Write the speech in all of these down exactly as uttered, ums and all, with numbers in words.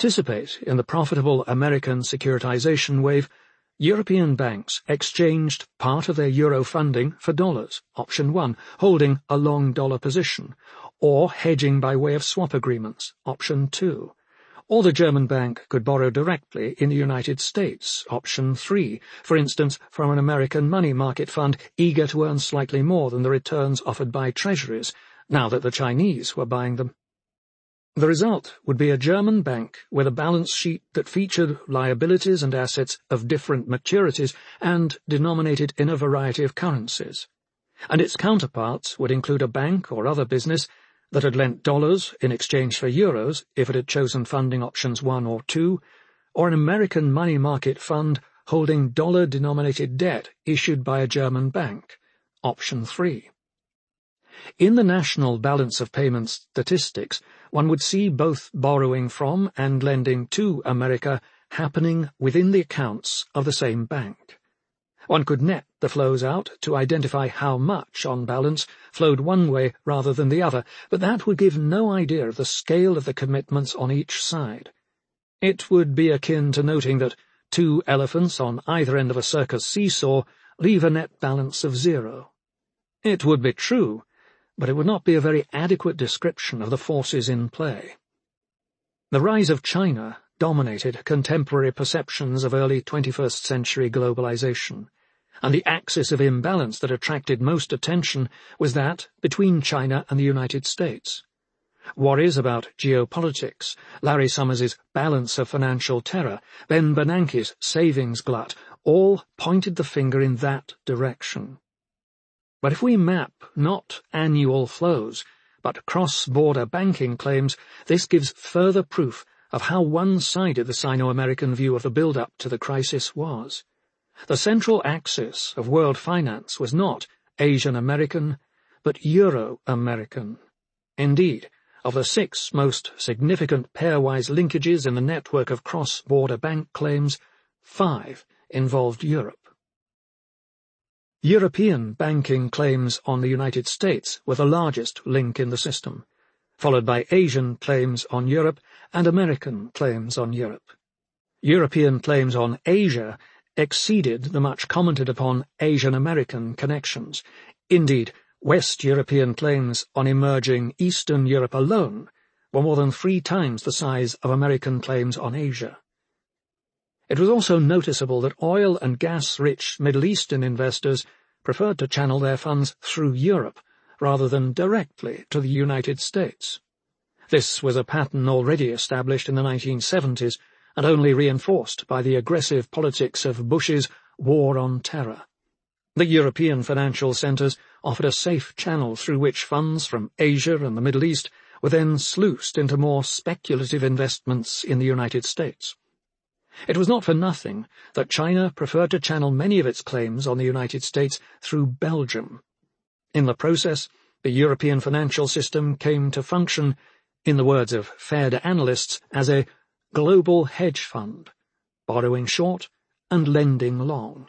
participate in the profitable American securitization wave, European banks exchanged part of their euro funding for dollars, option one, holding a long dollar position, or hedging by way of swap agreements, option two. Or the German bank could borrow directly in the United States, option three, for instance from an American money market fund eager to earn slightly more than the returns offered by treasuries, now that the Chinese were buying them. The result would be a German bank with a balance sheet that featured liabilities and assets of different maturities and denominated in a variety of currencies, and its counterparts would include a bank or other business that had lent dollars in exchange for euros if it had chosen funding options one or two, or an American money market fund holding dollar-denominated debt issued by a German bank, option three. In the national balance of payments statistics, one would see both borrowing from and lending to America happening within the accounts of the same bank. One could net the flows out to identify how much, on balance, flowed one way rather than the other, but that would give no idea of the scale of the commitments on each side. It would be akin to noting that two elephants on either end of a circus seesaw leave a net balance of zero. It would be true, but it would not be a very adequate description of the forces in play. The rise of China dominated contemporary perceptions of early twenty-first century globalization, and the axis of imbalance that attracted most attention was that between China and the United States. Worries about geopolitics, Larry Summers's balance of financial terror, Ben Bernanke's savings glut, all pointed the finger in that direction. But if we map not annual flows, but cross-border banking claims, this gives further proof of how one-sided the Sino-American view of the build-up to the crisis was. The central axis of world finance was not Asian-American, but Euro-American. Indeed, of the six most significant pairwise linkages in the network of cross-border bank claims, five involved Europe. European banking claims on the United States were the largest link in the system, followed by Asian claims on Europe and American claims on Europe. European claims on Asia exceeded the much commented upon Asian-American connections. Indeed, West European claims on emerging Eastern Europe alone were more than three times the size of American claims on Asia. It was also noticeable that oil and gas-rich Middle Eastern investors preferred to channel their funds through Europe rather than directly to the United States. This was a pattern already established in the nineteen seventies and only reinforced by the aggressive politics of Bush's war on terror. The European financial centres offered a safe channel through which funds from Asia and the Middle East were then sluiced into more speculative investments in the United States. It was not for nothing that China preferred to channel many of its claims on the United States through Belgium. In the process, the European financial system came to function, in the words of Fed analysts, as a global hedge fund, borrowing short and lending long.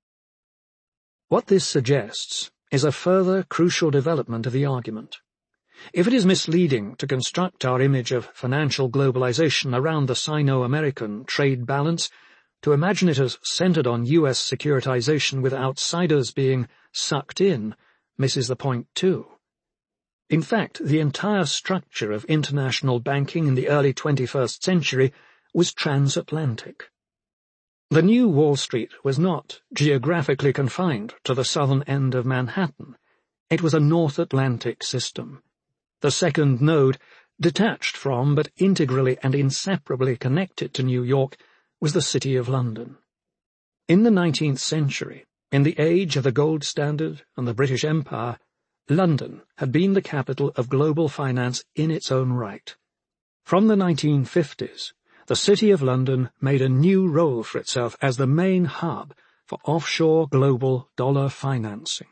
What this suggests is a further crucial development of the argument. If it is misleading to construct our image of financial globalization around the Sino-American trade balance, to imagine it as centered on U S securitization with outsiders being sucked in misses the point too. In fact, the entire structure of international banking in the early twenty-first century was transatlantic. The new Wall Street was not geographically confined to the southern end of Manhattan. It was a North Atlantic system. The second node, detached from but integrally and inseparably connected to New York, was the City of London. In the nineteenth century, in the age of the gold standard and the British Empire, London had been the capital of global finance in its own right. From the nineteen fifties, the City of London made a new role for itself as the main hub for offshore global dollar financing.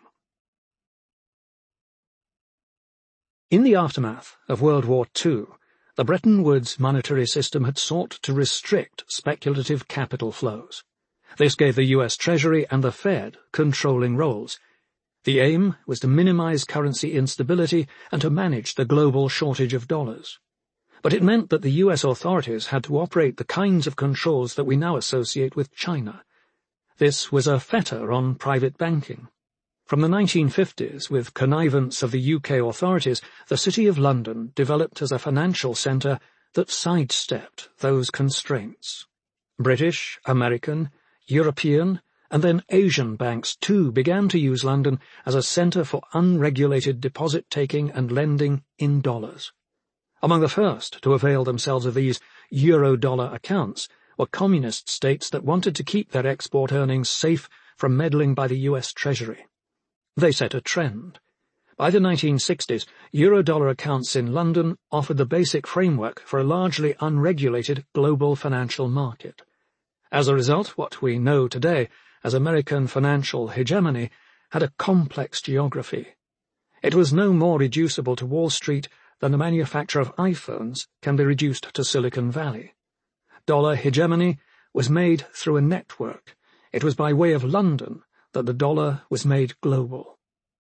In the aftermath of World War Two, the Bretton Woods monetary system had sought to restrict speculative capital flows. This gave the U S Treasury and the Fed controlling roles. The aim was to minimize currency instability and to manage the global shortage of dollars. But it meant that the U S authorities had to operate the kinds of controls that we now associate with China. This was a fetter on private banking. From the nineteen fifties, with connivance of the U K authorities, the City of London developed as a financial centre that sidestepped those constraints. British, American, European, and then Asian banks too began to use London as a centre for unregulated deposit-taking and lending in dollars. Among the first to avail themselves of these euro-dollar accounts were communist states that wanted to keep their export earnings safe from meddling by the U S Treasury. They set a trend. By the nineteen sixties, euro-dollar accounts in London offered the basic framework for a largely unregulated global financial market. As a result, what we know today as American financial hegemony had a complex geography. It was no more reducible to Wall Street than the manufacture of iPhones can be reduced to Silicon Valley. Dollar hegemony was made through a network. It was by way of London that the dollar was made global.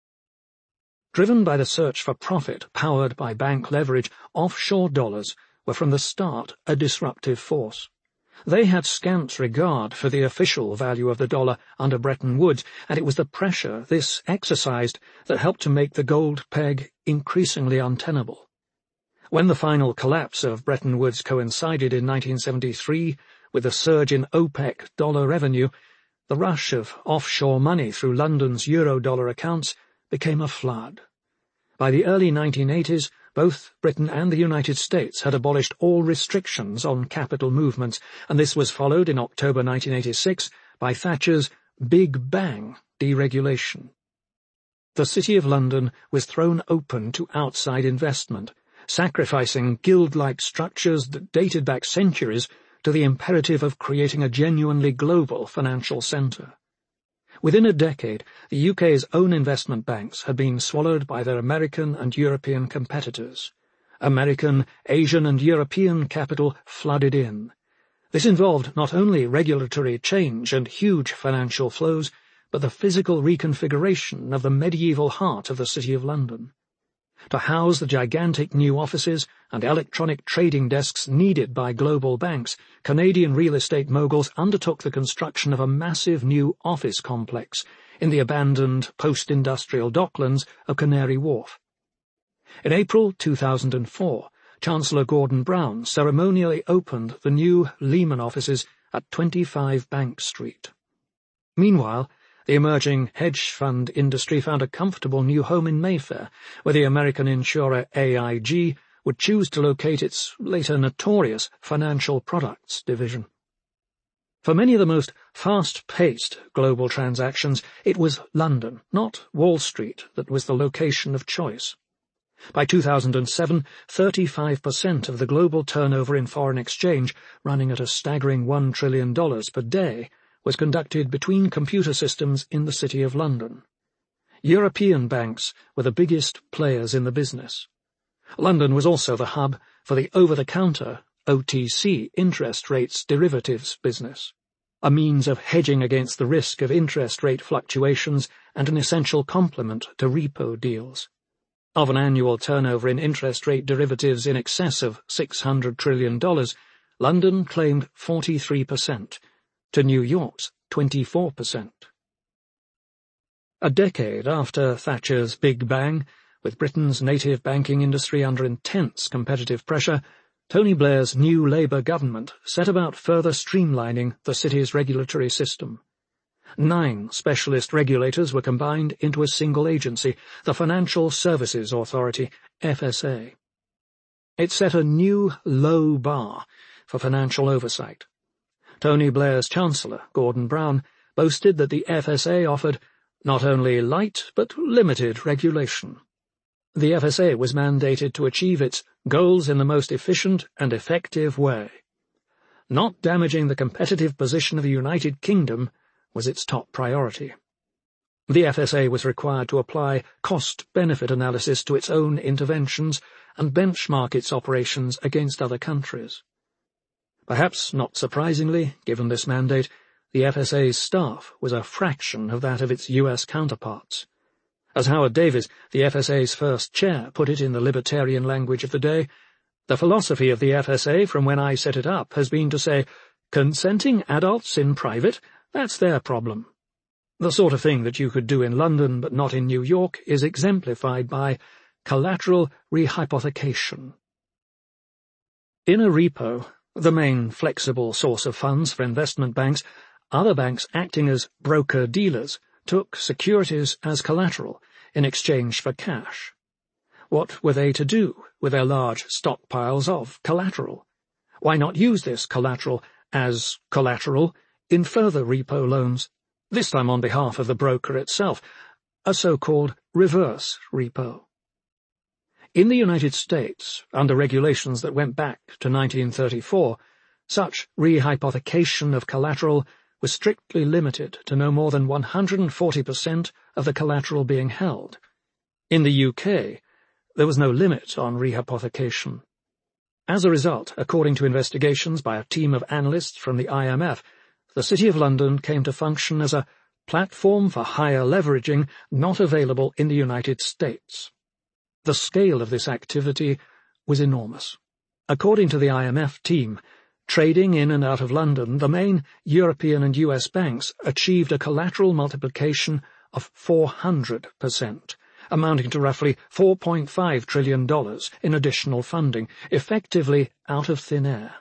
Driven by the search for profit powered by bank leverage, offshore dollars were from the start a disruptive force. They had scant regard for the official value of the dollar under Bretton Woods, and it was the pressure this exercised that helped to make the gold peg increasingly untenable. When the final collapse of Bretton Woods coincided in nineteen seventy-three with the surge in OPEC dollar revenue, the rush of offshore money through London's euro-dollar accounts became a flood. By the early nineteen eighties, both Britain and the United States had abolished all restrictions on capital movements, and this was followed in October nineteen eighty-six by Thatcher's Big Bang deregulation. The City of London was thrown open to outside investment, sacrificing guild-like structures that dated back centuries to the imperative of creating a genuinely global financial centre. Within a decade, the U K's own investment banks had been swallowed by their American and European competitors. American, Asian and European capital flooded in. This involved not only regulatory change and huge financial flows, but the physical reconfiguration of the medieval heart of the City of London. To house the gigantic new offices and electronic trading desks needed by global banks, Canadian real estate moguls undertook the construction of a massive new office complex in the abandoned post-industrial docklands of Canary Wharf. In April two thousand four, Chancellor Gordon Brown ceremonially opened the new Lehman offices at twenty-five Bank Street. Meanwhile, the emerging hedge fund industry found a comfortable new home in Mayfair, where the American insurer A I G would choose to locate its later notorious financial products division. For many of the most fast-paced global transactions, it was London, not Wall Street, that was the location of choice. By two thousand seven, thirty-five percent of the global turnover in foreign exchange, running at a staggering one trillion dollars per day, was conducted between computer systems in the City of London. European banks were the biggest players in the business. London was also the hub for the over-the-counter O T C interest rates derivatives business, a means of hedging against the risk of interest rate fluctuations and an essential complement to repo deals. Of an annual turnover in interest rate derivatives in excess of six hundred trillion dollars, London claimed forty-three percent, to New York's twenty-four percent. A decade after Thatcher's Big Bang, with Britain's native banking industry under intense competitive pressure, Tony Blair's new Labour government set about further streamlining the city's regulatory system. Nine specialist regulators were combined into a single agency, the Financial Services Authority, F S A. It set a new low bar for financial oversight. Tony Blair's Chancellor, Gordon Brown, boasted that the F S A offered not only light but limited regulation. The F S A was mandated to achieve its goals in the most efficient and effective way. Not damaging the competitive position of the United Kingdom was its top priority. The F S A was required to apply cost-benefit analysis to its own interventions and benchmark its operations against other countries. Perhaps not surprisingly, given this mandate, the F S A's staff was a fraction of that of its U S counterparts. As Howard Davis, the F S A's first chair, put it in the libertarian language of the day, The philosophy of the F S A from when I set it up has been to say, consenting adults in private, that's their problem. The sort of thing that you could do in London but not in New York is exemplified by collateral rehypothecation. In a repo, the main flexible source of funds for investment banks, other banks acting as broker-dealers took securities as collateral in exchange for cash. What were they to do with their large stockpiles of collateral? Why not use this collateral as collateral in further repo loans, this time on behalf of the broker itself, a so-called reverse repo? In the United States, under regulations that went back to nineteen thirty-four, such rehypothecation of collateral was strictly limited to no more than one hundred forty percent of the collateral being held. In the U K, there was no limit on rehypothecation. As a result, according to investigations by a team of analysts from the I M F, the City of London came to function as a platform for higher leveraging not available in the United States. The scale of this activity was enormous. According to the I M F team, trading in and out of London, the main European and U S banks achieved a collateral multiplication of four hundred percent, amounting to roughly four point five trillion dollars in additional funding, effectively out of thin air.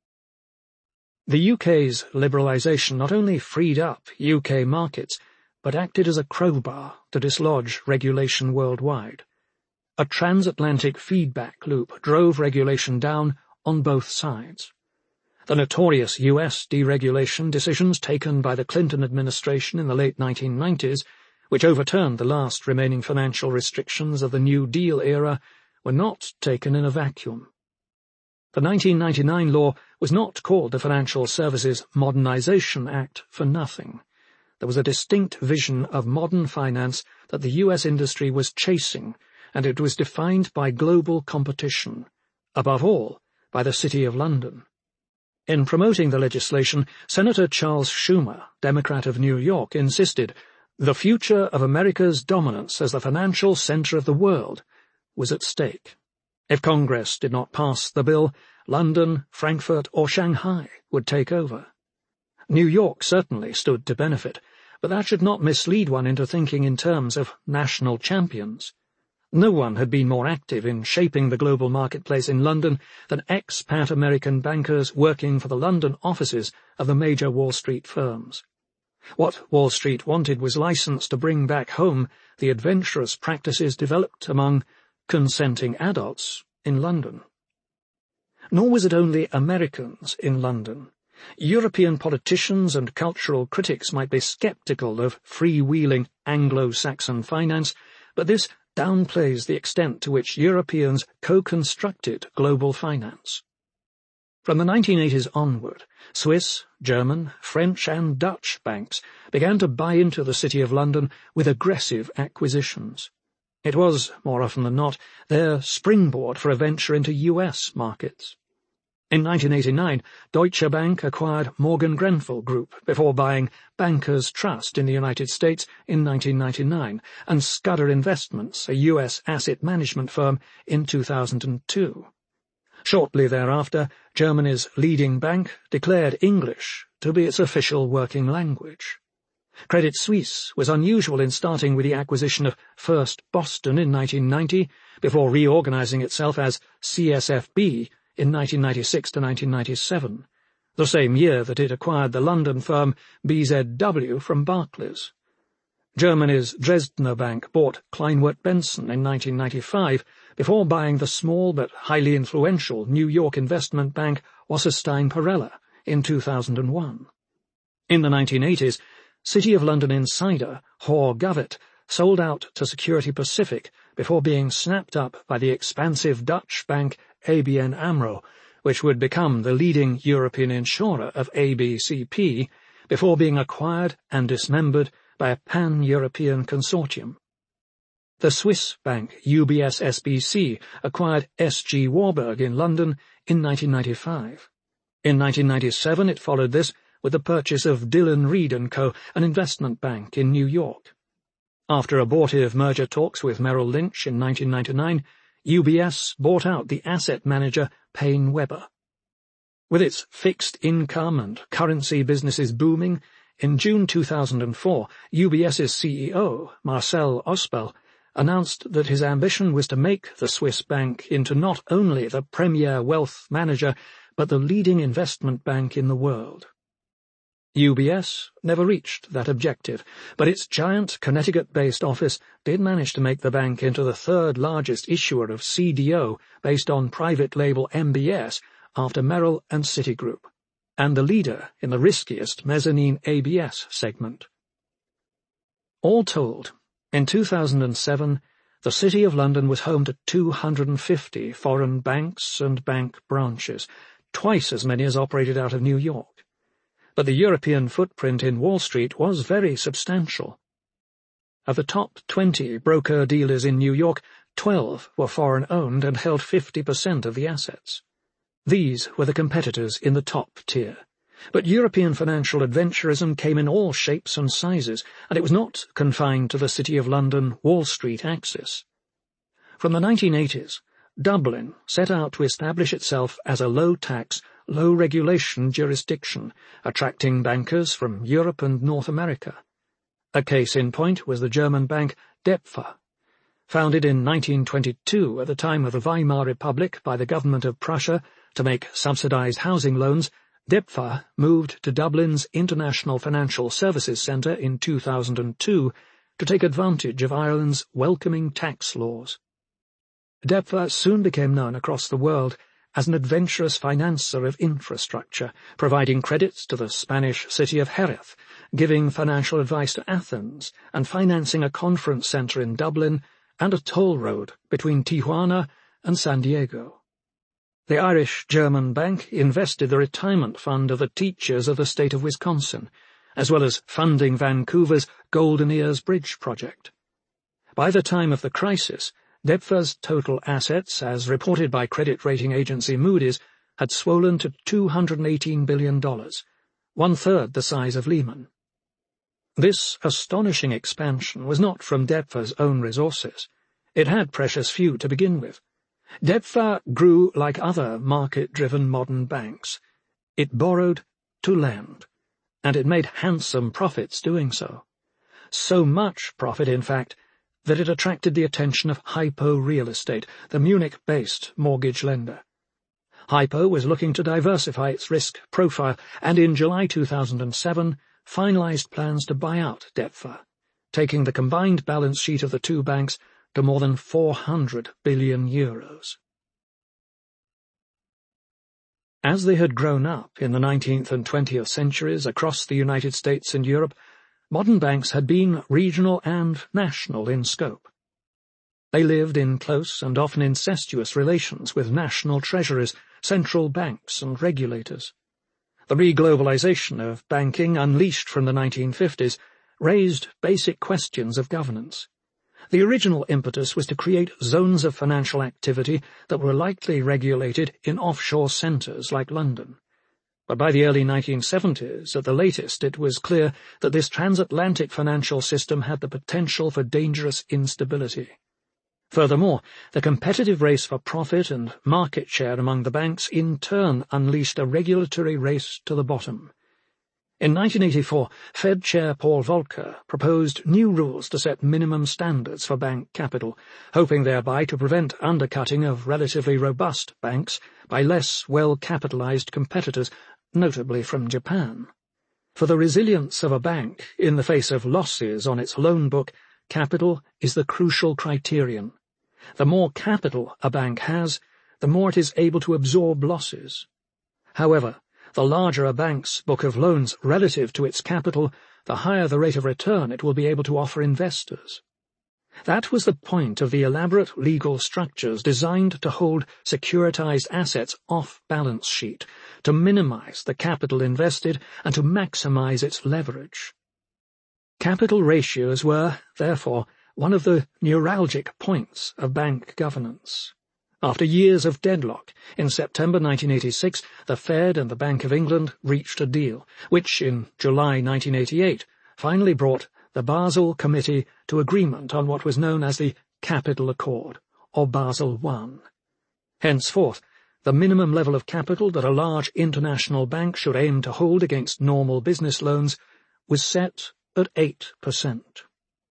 The U K's liberalisation not only freed up U K markets, but acted as a crowbar to dislodge regulation worldwide. A transatlantic feedback loop drove regulation down on both sides. The notorious U S deregulation decisions taken by the Clinton administration in the late nineteen nineties, which overturned the last remaining financial restrictions of the New Deal era, were not taken in a vacuum. The nineteen ninety-nine law was not called the Financial Services Modernization Act for nothing. There was a distinct vision of modern finance that the U S industry was chasing, and it was defined by global competition, above all by the City of London. In promoting the legislation, Senator Charles Schumer, Democrat of New York, insisted the future of America's dominance as the financial center of the world was at stake. If Congress did not pass the bill, London, Frankfurt, or Shanghai would take over. New York certainly stood to benefit, but that should not mislead one into thinking in terms of national champions. No one had been more active in shaping the global marketplace in London than expat American bankers working for the London offices of the major Wall Street firms. What Wall Street wanted was license to bring back home the adventurous practices developed among consenting adults in London. Nor was it only Americans in London. European politicians and cultural critics might be sceptical of freewheeling Anglo-Saxon finance, but this downplays the extent to which Europeans co-constructed global finance. From the nineteen eighties onward, Swiss, German, French and Dutch banks began to buy into the City of London with aggressive acquisitions. It was, more often than not, their springboard for a venture into U S markets. In nineteen eighty-nine, Deutsche Bank acquired Morgan Grenfell Group before buying Bankers Trust in the United States in nineteen ninety-nine and Scudder Investments, a U S asset management firm, in two thousand two. Shortly thereafter, Germany's leading bank declared English to be its official working language. Credit Suisse was unusual in starting with the acquisition of First Boston in nineteen ninety, before reorganizing itself as C S F B in nineteen ninety-six to nineteen ninety-seven, the same year that it acquired the London firm B Z W from Barclays. Germany's Dresdner Bank bought Kleinwort Benson in nineteen ninety-five, before buying the small but highly influential New York investment bank Wasserstein Perella in two thousand one. In the nineteen eighties, City of London insider Hor Govett sold out to Security Pacific before being snapped up by the expansive Dutch bank A B N AMRO, which would become the leading European insurer of A B C P, before being acquired and dismembered by a pan-European consortium. The Swiss bank U B S S B C acquired S G Warburg in London in nineteen ninety-five. In nineteen ninety-seven it followed this with the purchase of Dillon Read and Co., an investment bank in New York. After abortive merger talks with Merrill Lynch in nineteen ninety-nine, U B S bought out the asset manager Paine Webber. With its fixed income and currency businesses booming, in June two thousand four, UBS's C E O, Marcel Ospel, announced that his ambition was to make the Swiss bank into not only the premier wealth manager, but the leading investment bank in the world. U B S never reached that objective, but its giant Connecticut-based office did manage to make the bank into the third largest issuer of C D O based on private label M B S after Merrill and Citigroup, and the leader in the riskiest mezzanine A B S segment. All told, in two thousand seven, the City of London was home to two hundred fifty foreign banks and bank branches, twice as many as operated out of New York. But the European footprint in Wall Street was very substantial. Of the top twenty broker-dealers in New York, twelve were foreign-owned and held fifty percent of the assets. These were the competitors in the top tier. But European financial adventurism came in all shapes and sizes, and it was not confined to the City of London Wall Street axis. From the nineteen eighties, Dublin set out to establish itself as a low-tax, low-regulation jurisdiction, attracting bankers from Europe and North America. A case in point was the German bank DEPFA. Founded in nineteen twenty-two at the time of the Weimar Republic by the government of Prussia to make subsidized housing loans, DEPFA moved to Dublin's International Financial Services Centre in two thousand two to take advantage of Ireland's welcoming tax laws. DEPFA soon became known across the world as an adventurous financer of infrastructure, providing credits to the Spanish city of Jerez, giving financial advice to Athens, and financing a conference centre in Dublin and a toll road between Tijuana and San Diego. The Irish-German bank invested the retirement fund of the teachers of the state of Wisconsin, as well as funding Vancouver's Golden Ears Bridge project. By the time of the crisis, DEPFA's total assets, as reported by credit rating agency Moody's, had swollen to two hundred eighteen billion dollars, one-third the size of Lehman. This astonishing expansion was not from DEPFA's own resources. It had precious few to begin with. DEPFA grew like other market-driven modern banks. It borrowed to lend, and it made handsome profits doing so. So much profit, in fact, that it attracted the attention of Hypo Real Estate, the Munich-based mortgage lender. Hypo was looking to diversify its risk profile, and in July two thousand seven finalized plans to buy out DEPFA, taking the combined balance sheet of the two banks to more than four hundred billion euros. As they had grown up in the nineteenth and twentieth centuries across the United States and Europe, modern banks had been regional and national in scope. They lived in close and often incestuous relations with national treasuries, central banks, and regulators. The reglobalization of banking, unleashed from the nineteen fifties, raised basic questions of governance. The original impetus was to create zones of financial activity that were lightly regulated in offshore centres like London. But by the early nineteen seventies, at the latest, it was clear that this transatlantic financial system had the potential for dangerous instability. Furthermore, the competitive race for profit and market share among the banks in turn unleashed a regulatory race to the bottom. In nineteen eighty-four, Fed Chair Paul Volcker proposed new rules to set minimum standards for bank capital, hoping thereby to prevent undercutting of relatively robust banks by less well-capitalized competitors, notably from Japan. For the resilience of a bank in the face of losses on its loan book, capital is the crucial criterion. The more capital a bank has, the more it is able to absorb losses. However, the larger a bank's book of loans relative to its capital, the higher the rate of return it will be able to offer investors. That was the point of the elaborate legal structures designed to hold securitized assets off balance sheet, to minimize the capital invested and to maximize its leverage. Capital ratios were, therefore, one of the neuralgic points of bank governance. After years of deadlock, in September nineteen eighty-six, the Fed and the Bank of England reached a deal, which, in July nineteen eighty-eight, finally brought the Basel Committee to agreement on what was known as the Capital Accord, or Basel One. Henceforth, the minimum level of capital that a large international bank should aim to hold against normal business loans was set at eight percent.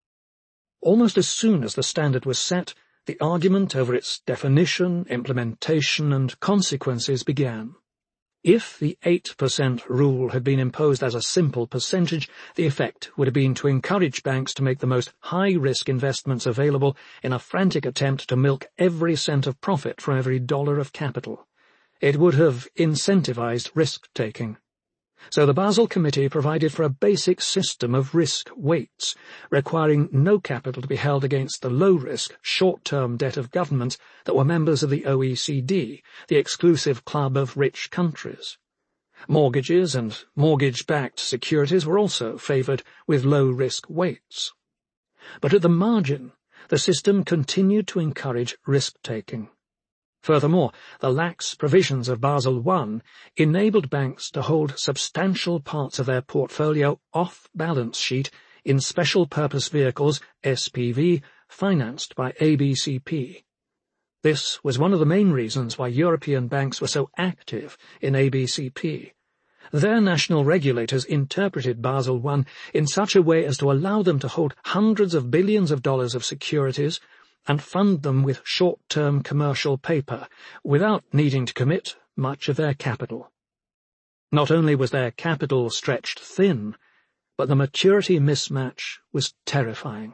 Almost as soon as the standard was set, the argument over its definition, implementation, and consequences began. If the eight percent rule had been imposed as a simple percentage, the effect would have been to encourage banks to make the most high-risk investments available in a frantic attempt to milk every cent of profit for every dollar of capital. It would have incentivized risk-taking. So the Basel Committee provided for a basic system of risk weights, requiring no capital to be held against the low-risk, short-term debt of governments that were members of the O E C D, the exclusive club of rich countries. Mortgages and mortgage-backed securities were also favoured with low-risk weights. But at the margin, the system continued to encourage risk-taking. Furthermore, the lax provisions of Basel One enabled banks to hold substantial parts of their portfolio off-balance sheet in special-purpose vehicles, S P V, financed by A B C P. This was one of the main reasons why European banks were so active in A B C P. Their national regulators interpreted Basel One in such a way as to allow them to hold hundreds of billions of dollars of securities and fund them with short-term commercial paper, without needing to commit much of their capital. Not only was their capital stretched thin, but the maturity mismatch was terrifying.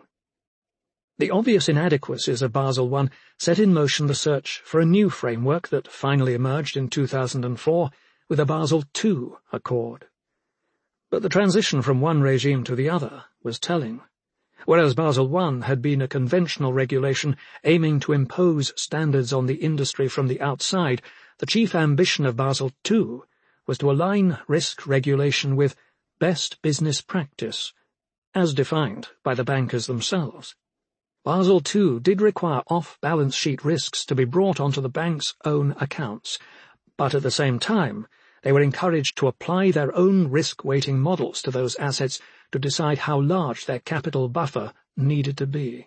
The obvious inadequacies of Basel One set in motion the search for a new framework that finally emerged in two thousand four with the Basel Two Accord. But the transition from one regime to the other was telling. Whereas Basel One had been a conventional regulation aiming to impose standards on the industry from the outside, the chief ambition of Basel Two was to align risk regulation with best business practice, as defined by the bankers themselves. Basel Two did require off-balance sheet risks to be brought onto the bank's own accounts, but at the same time, they were encouraged to apply their own risk-weighting models to those assets to decide how large their capital buffer needed to be.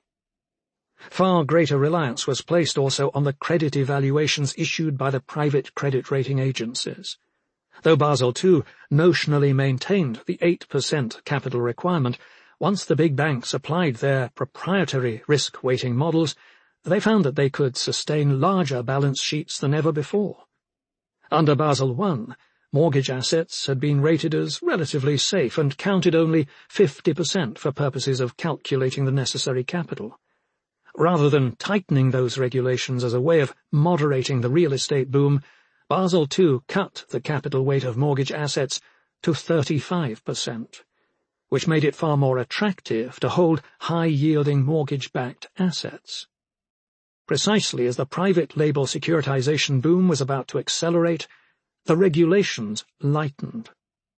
Far greater reliance was placed also on the credit evaluations issued by the private credit rating agencies. Though Basel Two notionally maintained the eight percent capital requirement, once the big banks applied their proprietary risk-weighting models, they found that they could sustain larger balance sheets than ever before. Under Basel One, mortgage assets had been rated as relatively safe and counted only fifty percent for purposes of calculating the necessary capital. Rather than tightening those regulations as a way of moderating the real estate boom, Basel Two cut the capital weight of mortgage assets to thirty-five percent, which made it far more attractive to hold high-yielding mortgage-backed assets. Precisely as the private label securitization boom was about to accelerate, the regulations lightened.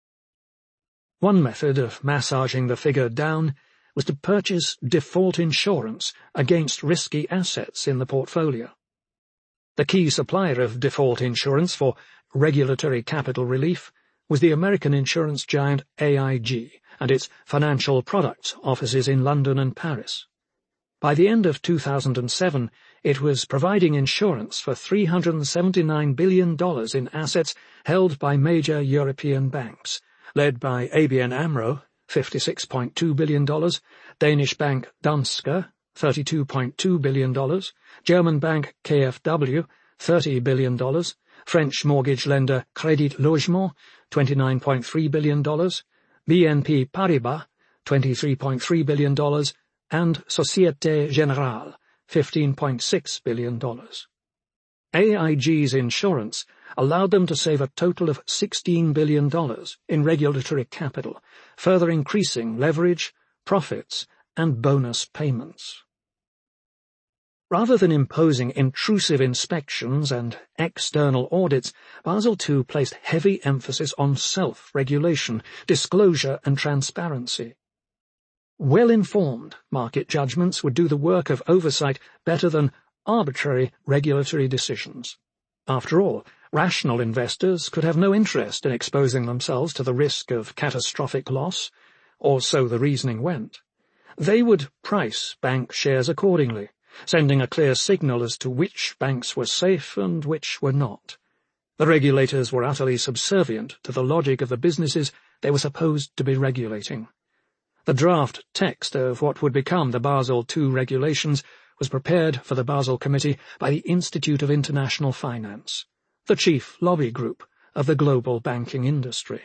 One method of massaging the figure down was to purchase default insurance against risky assets in the portfolio. The key supplier of default insurance for regulatory capital relief was the American insurance giant A I G and its financial products offices in London and Paris. By the end of two thousand seven, it was providing insurance for three hundred seventy-nine billion dollars in assets held by major European banks, led by A B N AMRO, fifty-six point two billion dollars, Danish bank Danske, thirty-two point two billion dollars, German bank K F W, thirty billion dollars, French mortgage lender Crédit Logement, twenty-nine point three billion dollars, B N P Paribas, twenty-three point three billion dollars, and Société Générale, fifteen point six billion dollars. A I G's insurance allowed them to save a total of sixteen billion dollars in regulatory capital, further increasing leverage, profits, and bonus payments. Rather than imposing intrusive inspections and external audits, Basel Two placed heavy emphasis on self-regulation, disclosure, and transparency. Well-informed market judgments would do the work of oversight better than arbitrary regulatory decisions. After all, rational investors could have no interest in exposing themselves to the risk of catastrophic loss, or so the reasoning went. They would price bank shares accordingly, sending a clear signal as to which banks were safe and which were not. The regulators were utterly subservient to the logic of the businesses they were supposed to be regulating. The draft text of what would become the Basel two regulations was prepared for the Basel Committee by the Institute of International Finance, the chief lobby group of the global banking industry.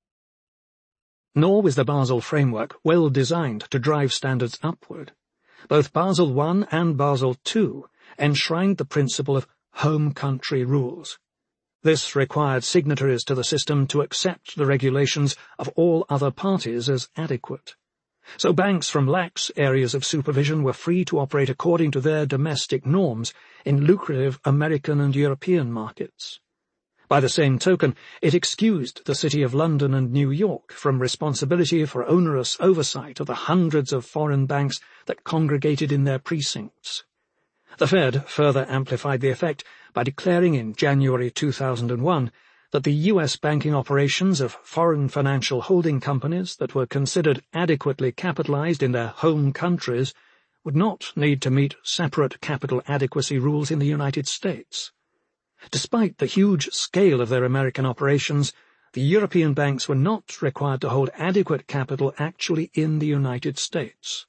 Nor was the Basel framework well designed to drive standards upward. Both Basel one and Basel two enshrined the principle of home country rules. This required signatories to the system to accept the regulations of all other parties as adequate. So banks from lax areas of supervision were free to operate according to their domestic norms in lucrative American and European markets. By the same token, it excused the City of London and New York from responsibility for onerous oversight of the hundreds of foreign banks that congregated in their precincts. The Fed further amplified the effect by declaring in January two thousand one that the U S banking operations of foreign financial holding companies that were considered adequately capitalized in their home countries would not need to meet separate capital adequacy rules in the United States. Despite the huge scale of their American operations, the European banks were not required to hold adequate capital actually in the United States.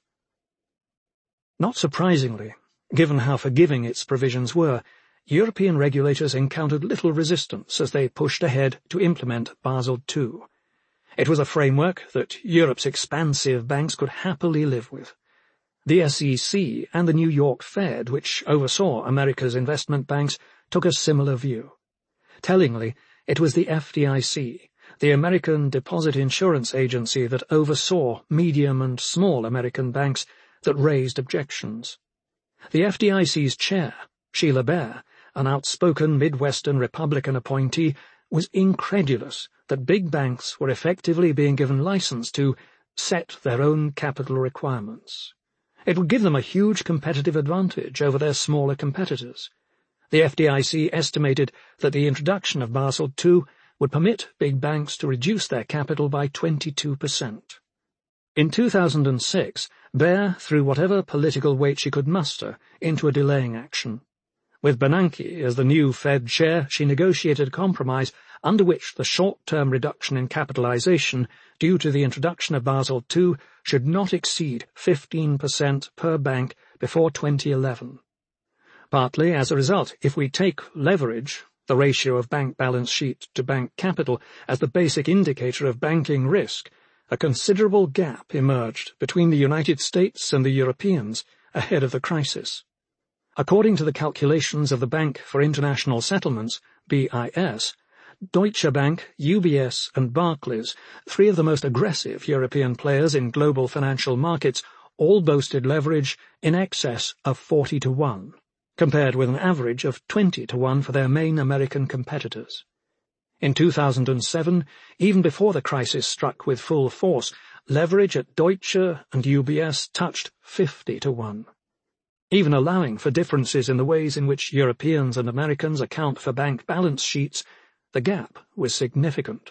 Not surprisingly, given how forgiving its provisions were, European regulators encountered little resistance as they pushed ahead to implement Basel two. It was a framework that Europe's expansive banks could happily live with. The S E C and the New York Fed, which oversaw America's investment banks, took a similar view. Tellingly, it was the F D I C, the American Deposit Insurance Agency that oversaw medium and small American banks, that raised objections. The F D I C's chair, Sheila Bair, an outspoken Midwestern Republican appointee, was incredulous that big banks were effectively being given license to set their own capital requirements. It would give them a huge competitive advantage over their smaller competitors. The F D I C estimated that the introduction of Basel two would permit big banks to reduce their capital by twenty-two percent. In two thousand six, Bair threw whatever political weight she could muster into a delaying action. With Bernanke as the new Fed chair, she negotiated a compromise under which the short-term reduction in capitalization due to the introduction of Basel two should not exceed fifteen percent per bank before twenty eleven. Partly as a result, if we take leverage, the ratio of bank balance sheet to bank capital, as the basic indicator of banking risk, a considerable gap emerged between the United States and the Europeans ahead of the crisis. According to the calculations of the Bank for International Settlements, B I S, Deutsche Bank, U B S and Barclays, three of the most aggressive European players in global financial markets, all boasted leverage in excess of forty to one, compared with an average of twenty to one for their main American competitors. In two thousand seven, even before the crisis struck with full force, leverage at Deutsche and U B S touched fifty to one. Even allowing for differences in the ways in which Europeans and Americans account for bank balance sheets, the gap was significant.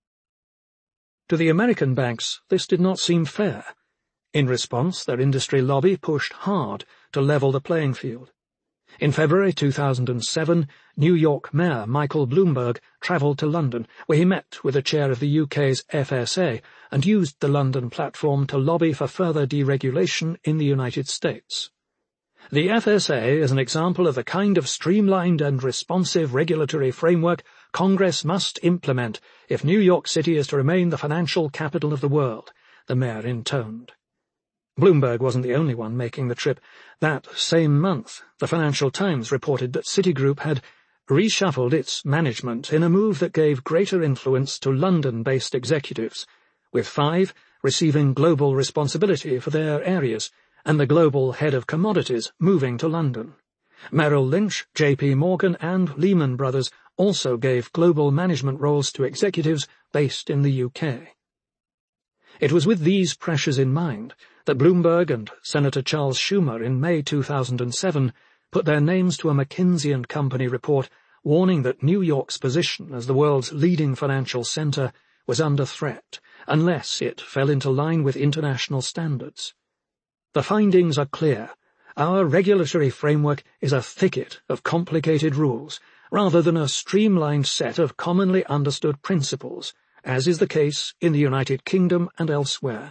To the American banks, this did not seem fair. In response, their industry lobby pushed hard to level the playing field. In February two thousand seven, New York Mayor Michael Bloomberg travelled to London, where he met with the chair of the U K's F S A and used the London platform to lobby for further deregulation in the United States. The F S A is an example of the kind of streamlined and responsive regulatory framework Congress must implement if New York City is to remain the financial capital of the world, the mayor intoned. Bloomberg wasn't the only one making the trip. That same month, the Financial Times reported that Citigroup had reshuffled its management in a move that gave greater influence to London-based executives, with five receiving global responsibility for their areas, and the global head of commodities moving to London. Merrill Lynch, J P Morgan and Lehman Brothers also gave global management roles to executives based in the U K. It was with these pressures in mind that Bloomberg and Senator Charles Schumer in May two thousand seven put their names to a McKinsey and Company report warning that New York's position as the world's leading financial centre was under threat unless it fell into line with international standards. The findings are clear. Our regulatory framework is a thicket of complicated rules, rather than a streamlined set of commonly understood principles, as is the case in the United Kingdom and elsewhere.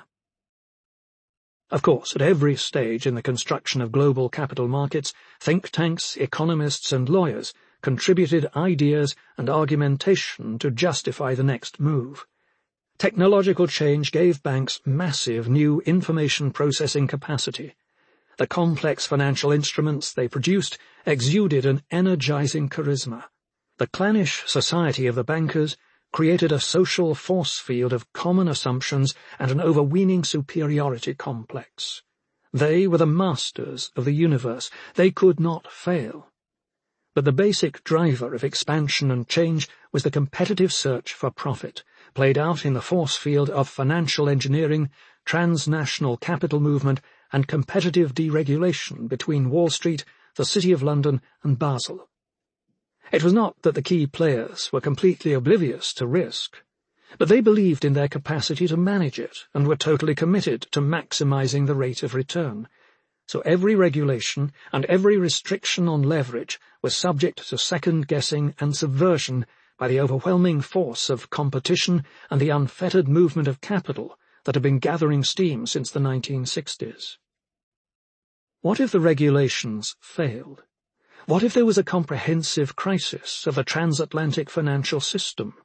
Of course, at every stage in the construction of global capital markets, think tanks, economists and lawyers contributed ideas and argumentation to justify the next move. Technological change gave banks massive new information processing capacity. The complex financial instruments they produced exuded an energizing charisma. The clannish society of the bankers created a social force field of common assumptions and an overweening superiority complex. They were the masters of the universe. They could not fail. But the basic driver of expansion and change was the competitive search for profit, played out in the force field of financial engineering, transnational capital movement, and competitive deregulation between Wall Street, the City of London, and Basel. It was not that the key players were completely oblivious to risk, but they believed in their capacity to manage it and were totally committed to maximizing the rate of return. So every regulation and every restriction on leverage was subject to second-guessing and subversion by the overwhelming force of competition and the unfettered movement of capital that had been gathering steam since the nineteen sixties. What if the regulations failed? What if there was a comprehensive crisis of the transatlantic financial system?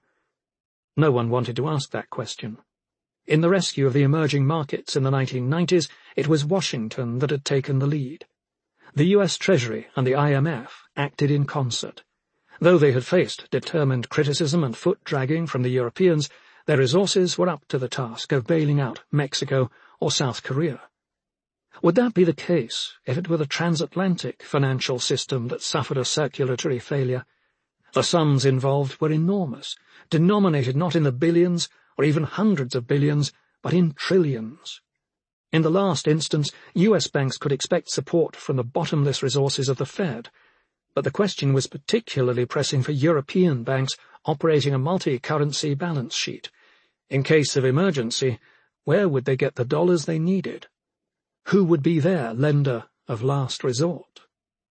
No one wanted to ask that question. In the rescue of the emerging markets in the nineteen nineties, it was Washington that had taken the lead. The U S Treasury and the I M F acted in concert. Though they had faced determined criticism and foot-dragging from the Europeans, their resources were up to the task of bailing out Mexico or South Korea. Would that be the case if it were the transatlantic financial system that suffered a circulatory failure? The sums involved were enormous, denominated not in the billions or even hundreds of billions, but in trillions. In the last instance, U S banks could expect support from the bottomless resources of the Fed, but the question was particularly pressing for European banks operating a multi-currency balance sheet. In case of emergency, where would they get the dollars they needed? Who would be their lender of last resort?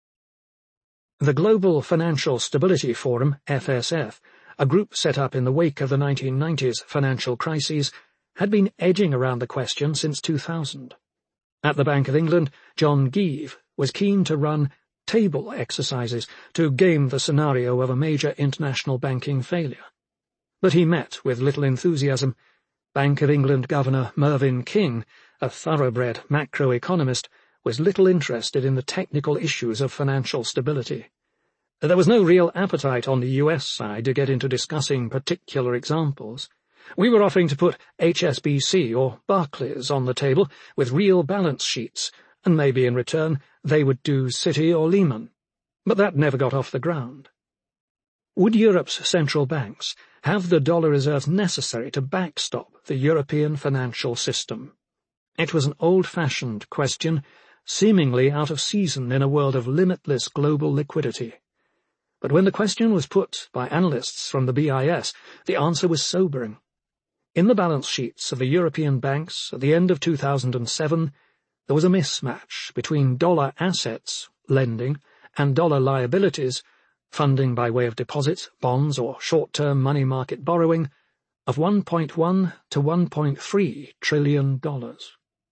The Global Financial Stability Forum, F S F, a group set up in the wake of the nineteen nineties financial crises, had been edging around the question since two thousand. At the Bank of England, John Geeve was keen to run table exercises to game the scenario of a major international banking failure. But he met with little enthusiasm. Bank of England Governor Mervyn King, a thoroughbred macroeconomist, was little interested in the technical issues of financial stability. There was no real appetite on the U S side to get into discussing particular examples. We were offering to put H S B C or Barclays on the table with real balance sheets, and maybe in return they would do Citi or Lehman. But that never got off the ground. Would Europe's central banks have the dollar reserves necessary to backstop the European financial system? It was an old-fashioned question, seemingly out of season in a world of limitless global liquidity. But when the question was put by analysts from the B I S, the answer was sobering. In the balance sheets of the European banks at the end of two thousand seven, there was a mismatch between dollar assets, lending, and dollar liabilities, funding by way of deposits, bonds, or short-term money market borrowing, of one point one to one point three trillion dollars.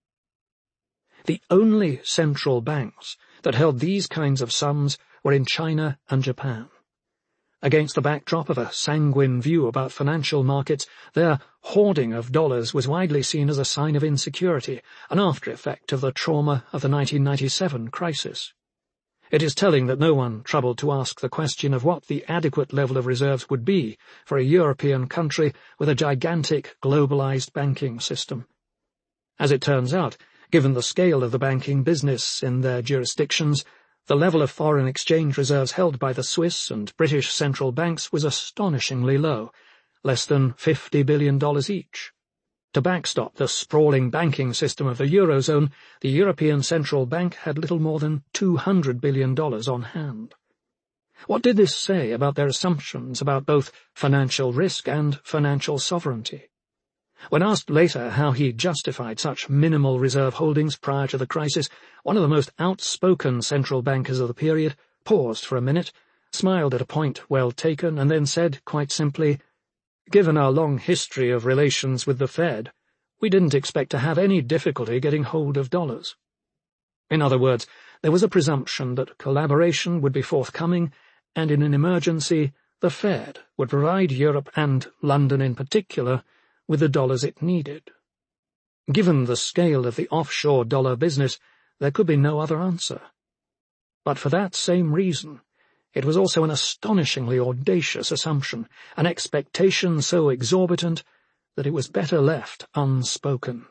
The only central banks that held these kinds of sums were in China and Japan. Against the backdrop of a sanguine view about financial markets, their hoarding of dollars was widely seen as a sign of insecurity, an after-effect of the trauma of the nineteen ninety-seven crisis. It is telling that no one troubled to ask the question of what the adequate level of reserves would be for a European country with a gigantic globalized banking system. As it turns out, given the scale of the banking business in their jurisdictions, the level of foreign exchange reserves held by the Swiss and British central banks was astonishingly low, less than fifty billion dollars each. To backstop the sprawling banking system of the Eurozone, the European Central Bank had little more than two hundred billion dollars on hand. What did this say about their assumptions about both financial risk and financial sovereignty? When asked later how he justified such minimal reserve holdings prior to the crisis, one of the most outspoken central bankers of the period paused for a minute, smiled at a point well taken, and then said quite simply, "Given our long history of relations with the Fed, we didn't expect to have any difficulty getting hold of dollars." In other words, there was a presumption that collaboration would be forthcoming, and in an emergency, the Fed would provide Europe, and London in particular, with the dollars it needed. Given the scale of the offshore dollar business, there could be no other answer. But for that same reason, it was also an astonishingly audacious assumption, an expectation so exorbitant that it was better left unspoken.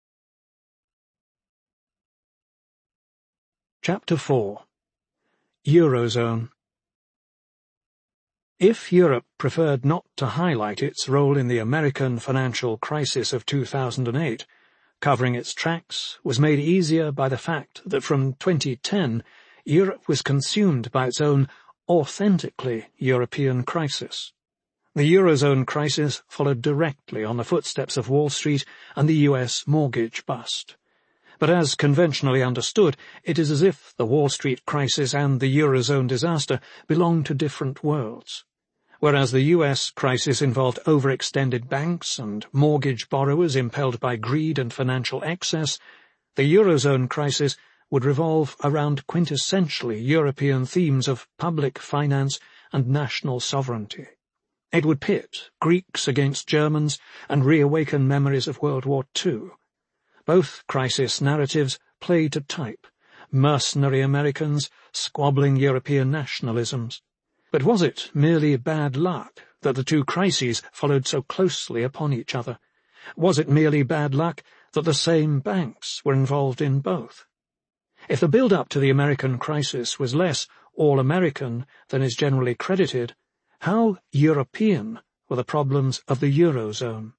Chapter four. Eurozone. If Europe preferred not to highlight its role in the American financial crisis of two thousand eight, covering its tracks was made easier by the fact that from twenty ten Europe was consumed by its own authentically European crisis. The Eurozone crisis followed directly on the footsteps of Wall Street and the U S mortgage bust. But as conventionally understood, it is as if the Wall Street crisis and the Eurozone disaster belong to different worlds. Whereas the U S crisis involved overextended banks and mortgage borrowers impelled by greed and financial excess, the Eurozone crisis would revolve around quintessentially European themes of public finance and national sovereignty. It would pit Greeks against Germans and reawaken memories of World War Two. Both crisis narratives play to type: mercenary Americans, squabbling European nationalisms. But was it merely bad luck that the two crises followed so closely upon each other? Was it merely bad luck that the same banks were involved in both? If the build-up to the American crisis was less all-American than is generally credited, how European were the problems of the Eurozone?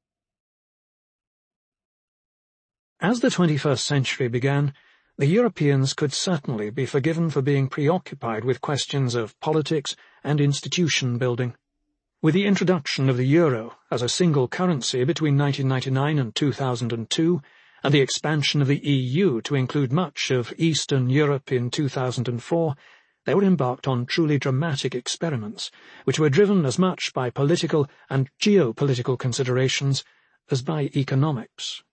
As the twenty-first century began, the Europeans could certainly be forgiven for being preoccupied with questions of politics and institution building. With the introduction of the euro as a single currency between nineteen ninety-nine and two thousand two, and the expansion of the E U to include much of Eastern Europe in two thousand four, they were embarked on truly dramatic experiments, which were driven as much by political and geopolitical considerations as by economics.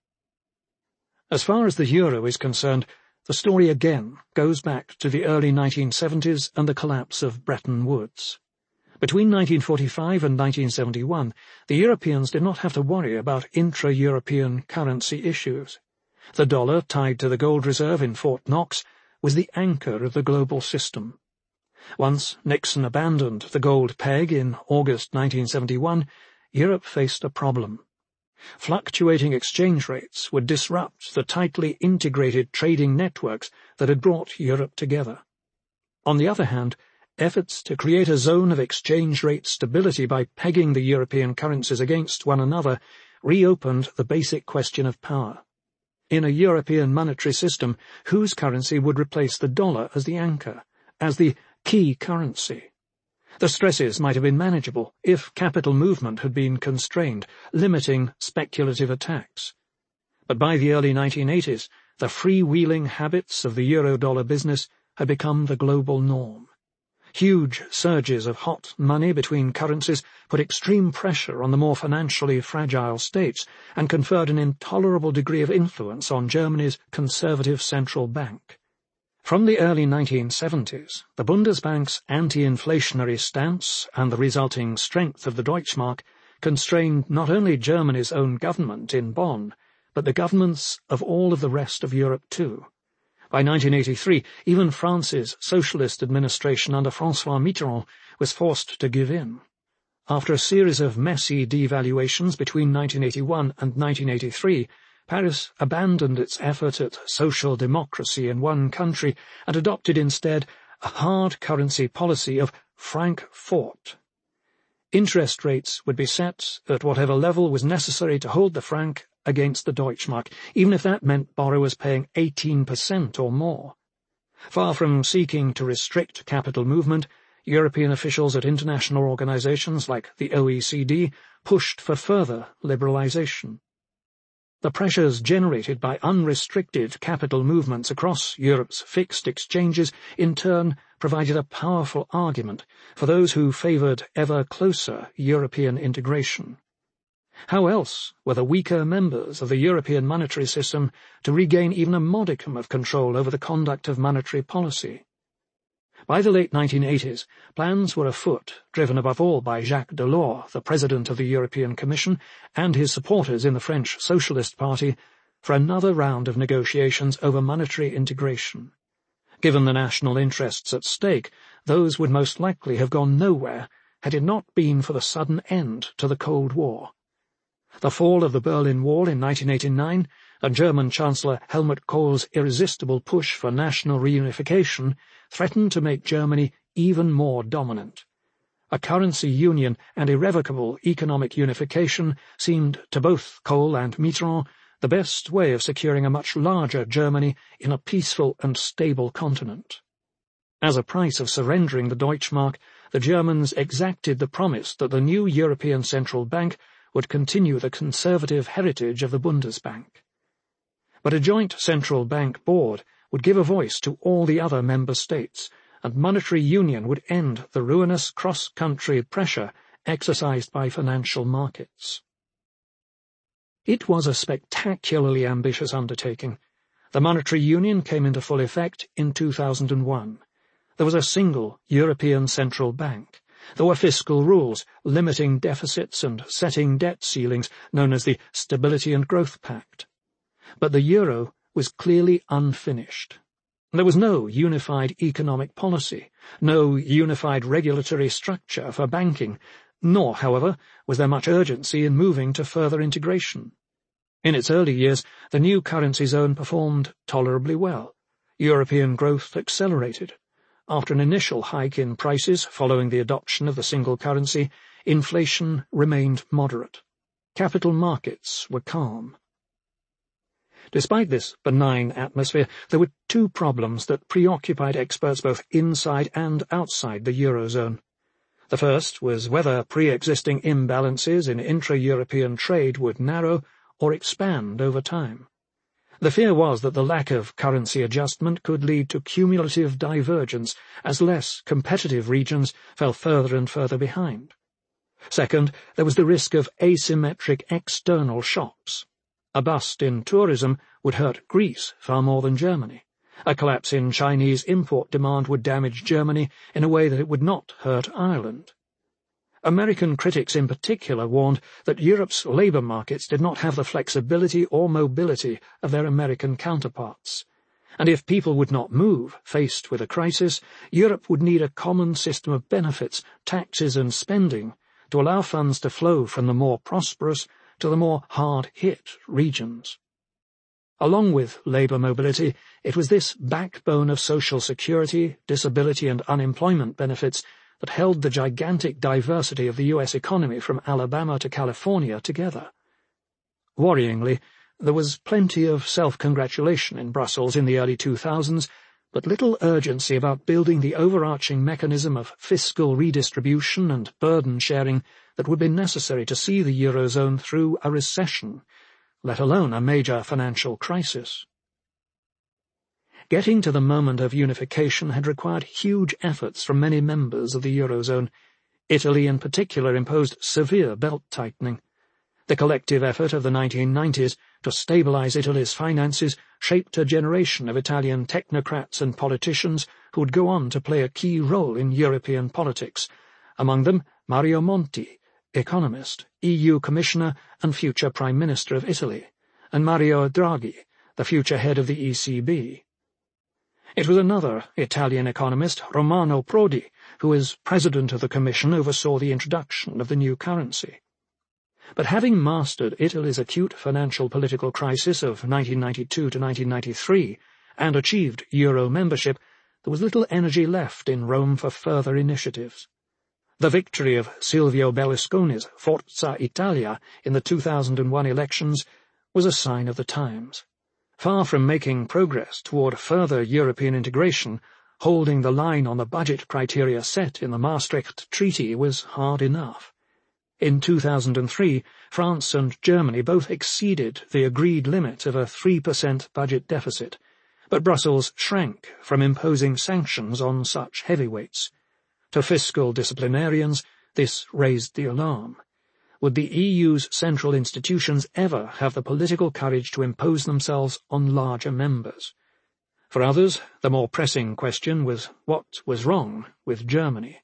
As far as the euro is concerned, the story again goes back to the early nineteen seventies and the collapse of Bretton Woods. Between nineteen forty-five and nineteen seventy-one, the Europeans did not have to worry about intra-European currency issues. The dollar, tied to the gold reserve in Fort Knox, was the anchor of the global system. Once Nixon abandoned the gold peg in August nineteen seventy-one, Europe faced a problem. Fluctuating exchange rates would disrupt the tightly integrated trading networks that had brought Europe together. On the other hand, efforts to create a zone of exchange rate stability by pegging the European currencies against one another reopened the basic question of power. In a European monetary system, whose currency would replace the dollar as the anchor, as the key currency? The stresses might have been manageable if capital movement had been constrained, limiting speculative attacks. But by the early nineteen eighties, the freewheeling habits of the euro-dollar business had become the global norm. Huge surges of hot money between currencies put extreme pressure on the more financially fragile states and conferred an intolerable degree of influence on Germany's conservative central bank. From the early nineteen seventies, the Bundesbank's anti-inflationary stance and the resulting strength of the Deutschmark constrained not only Germany's own government in Bonn, but the governments of all of the rest of Europe too. By nineteen eighty-three, even France's socialist administration under François Mitterrand was forced to give in. After a series of messy devaluations between nineteen eighty-one and nineteen eighty-three, Paris abandoned its effort at social democracy in one country and adopted instead a hard currency policy of Franc-Fort. Interest rates would be set at whatever level was necessary to hold the franc against the Deutschmark, even if that meant borrowers paying eighteen percent or more. Far from seeking to restrict capital movement, European officials at international organizations like the O E C D pushed for further liberalization. The pressures generated by unrestricted capital movements across Europe's fixed exchanges in turn provided a powerful argument for those who favoured ever closer European integration. How else were the weaker members of the European monetary system to regain even a modicum of control over the conduct of monetary policy? By the late nineteen eighties, plans were afoot, driven above all by Jacques Delors, the President of the European Commission, and his supporters in the French Socialist Party, for another round of negotiations over monetary integration. Given the national interests at stake, those would most likely have gone nowhere had it not been for the sudden end to the Cold War. The fall of the Berlin Wall in nineteen eighty-nine and German Chancellor Helmut Kohl's irresistible push for national reunification threatened to make Germany even more dominant. A currency union and irrevocable economic unification seemed to both Kohl and Mitterrand the best way of securing a much larger Germany in a peaceful and stable continent. As a price of surrendering the Deutschmark, the Germans exacted the promise that the new European Central Bank would continue the conservative heritage of the Bundesbank. But a joint central bank board would give a voice to all the other member states, and monetary union would end the ruinous cross-country pressure exercised by financial markets. It was a spectacularly ambitious undertaking. The monetary union came into full effect in two thousand one. There was a single European Central Bank. There were fiscal rules limiting deficits and setting debt ceilings, known as the Stability and Growth Pact. But the euro was clearly unfinished. There was no unified economic policy, no unified regulatory structure for banking, nor, however, was there much urgency in moving to further integration. In its early years, the new currency zone performed tolerably well. European growth accelerated. After an initial hike in prices following the adoption of the single currency, inflation remained moderate. Capital markets were calm. Despite this benign atmosphere, there were two problems that preoccupied experts both inside and outside the Eurozone. The first was whether pre-existing imbalances in intra-European trade would narrow or expand over time. The fear was that the lack of currency adjustment could lead to cumulative divergence as less competitive regions fell further and further behind. Second, there was the risk of asymmetric external shocks. A bust in tourism would hurt Greece far more than Germany. A collapse in Chinese import demand would damage Germany in a way that it would not hurt Ireland. American critics in particular warned that Europe's labour markets did not have the flexibility or mobility of their American counterparts, and if people would not move faced with a crisis, Europe would need a common system of benefits, taxes and spending to allow funds to flow from the more prosperous to the more hard-hit regions. Along with labour mobility, it was this backbone of social security, disability and unemployment benefits that held the gigantic diversity of the U S economy from Alabama to California together. Worryingly, there was plenty of self-congratulation in Brussels in the early two thousands, but little urgency about building the overarching mechanism of fiscal redistribution and burden-sharing that would be necessary to see the Eurozone through a recession, let alone a major financial crisis. Getting to the moment of unification had required huge efforts from many members of the Eurozone. Italy in particular imposed severe belt-tightening. The collective effort of the nineteen nineties to stabilize Italy's finances shaped a generation of Italian technocrats and politicians who would go on to play a key role in European politics, among them Mario Monti, economist, E U Commissioner and future Prime Minister of Italy, and Mario Draghi, the future head of the E C B. It was another Italian economist, Romano Prodi, who as president of the Commission oversaw the introduction of the new currency. But having mastered Italy's acute financial-political crisis of nineteen ninety-two to nineteen ninety-three and achieved euro membership, there was little energy left in Rome for further initiatives. The victory of Silvio Berlusconi's Forza Italia in the two thousand one elections was a sign of the times. Far from making progress toward further European integration, holding the line on the budget criteria set in the Maastricht Treaty was hard enough. In two thousand three, France and Germany both exceeded the agreed limit of a three percent budget deficit, but Brussels shrank from imposing sanctions on such heavyweights. To fiscal disciplinarians, this raised the alarm. Would the E U's central institutions ever have the political courage to impose themselves on larger members? For others, the more pressing question was what was wrong with Germany.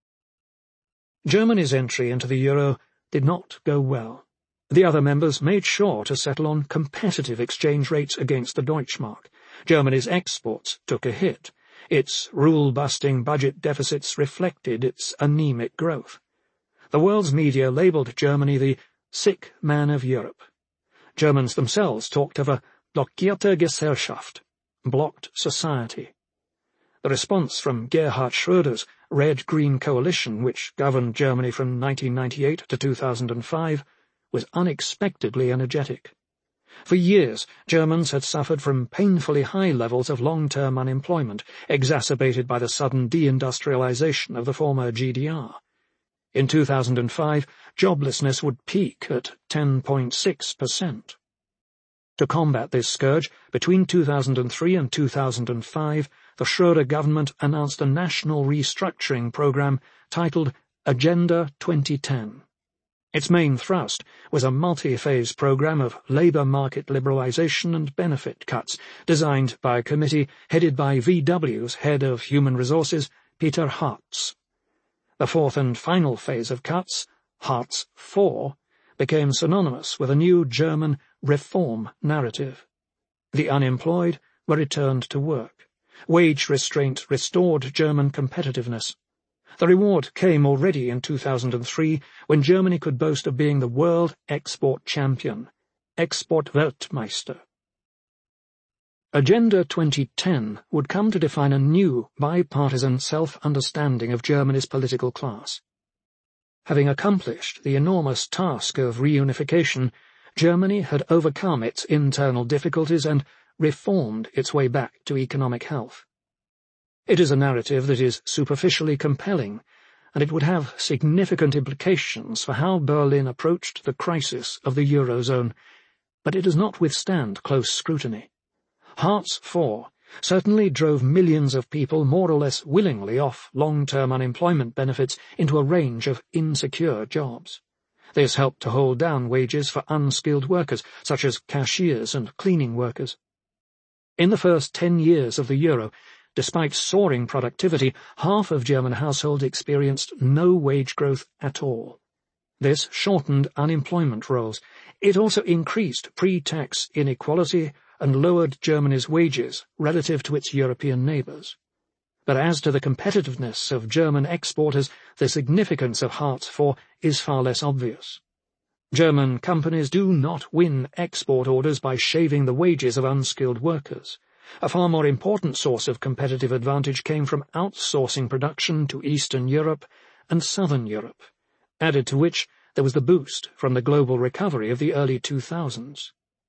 Germany's entry into the euro did not go well. The other members made sure to settle on competitive exchange rates against the Deutschmark. Germany's exports took a hit. Its rule-busting budget deficits reflected its anemic growth. The world's media labelled Germany the sick man of Europe. Germans themselves talked of a blockierte Gesellschaft, blocked society. The response from Gerhard Schröder's Red-Green coalition, which governed Germany from nineteen ninety-eight to two thousand five, was unexpectedly energetic. For years, Germans had suffered from painfully high levels of long-term unemployment, exacerbated by the sudden deindustrialization of the former G D R. In two thousand five, joblessness would peak at ten point six percent. To combat this scourge, between two thousand three and two thousand five, the Schröder government announced a national restructuring program titled Agenda twenty ten. Its main thrust was a multi-phase program of labour market liberalisation and benefit cuts, designed by a committee headed by V W's head of human resources, Peter Hartz. The fourth and final phase of cuts, Hartz four, became synonymous with a new German reform narrative. The unemployed were returned to work. Wage restraint restored German competitiveness. The reward came already in two thousand three, when Germany could boast of being the world export champion, Exportweltmeister. Agenda twenty ten would come to define a new, bipartisan self-understanding of Germany's political class. Having accomplished the enormous task of reunification, Germany had overcome its internal difficulties and reformed its way back to economic health. It is a narrative that is superficially compelling, and it would have significant implications for how Berlin approached the crisis of the Eurozone, but it does not withstand close scrutiny. Hartz four certainly drove millions of people more or less willingly off long-term unemployment benefits into a range of insecure jobs. This helped to hold down wages for unskilled workers, such as cashiers and cleaning workers. In the first ten years of the euro, despite soaring productivity, half of German households experienced no wage growth at all. This shortened unemployment rolls. It also increased pre-tax inequality and lowered Germany's wages relative to its European neighbours. But as to the competitiveness of German exporters, the significance of Hartz four is far less obvious. German companies do not win export orders by shaving the wages of unskilled workers. A far more important source of competitive advantage came from outsourcing production to Eastern Europe and Southern Europe, added to which there was the boost from the global recovery of the early two thousands.